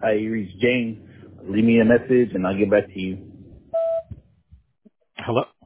You reached James. Leave me a message and I'll get back to you. Hello?